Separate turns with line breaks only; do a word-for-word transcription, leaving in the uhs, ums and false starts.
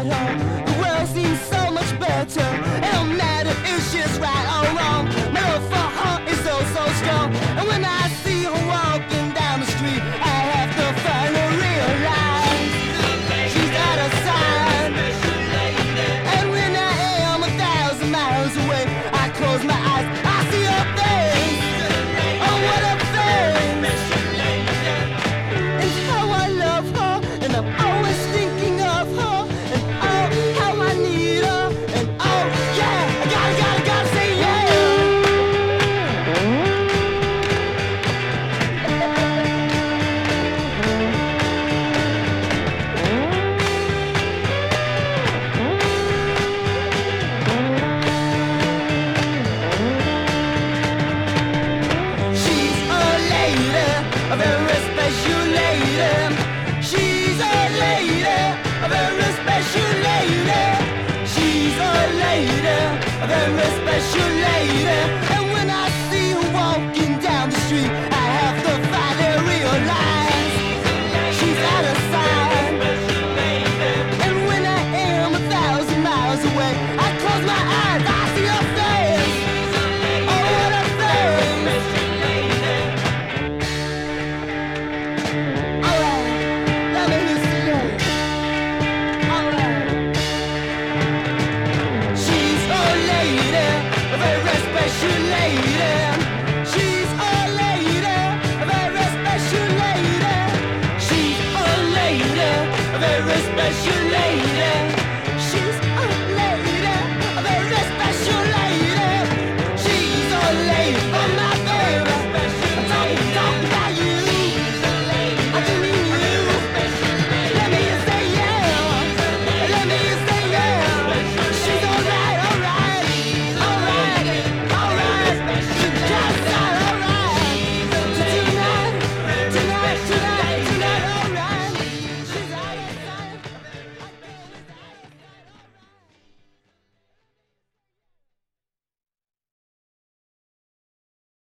at her, the world seems so much better. It don't matter if she's right or wrong. My love for her is so, so strong. And when I see her walking down the street, I have to finally realize she's got a sign. And when I am a thousand miles away, I close my eyes, I see her face. Oh, what a face! And how I love her, and I'm always thinking of her. And oh, how I need her. And oh, yeah, I gotta, gotta, gotta say yeah. She's a lady, a very special lady. She's a lady, a very special lady. She's a lady, a very special lady. And when I see her walking down the street, I have to finally realize she's out of sight. And when I am a thousand miles away, I close my eyes, I see her face. Oh, what a face! Alright, let me hear you say it. Alright. She's a lady, a very special lady. She's a lady, a very special lady. She's a lady, a very special lady.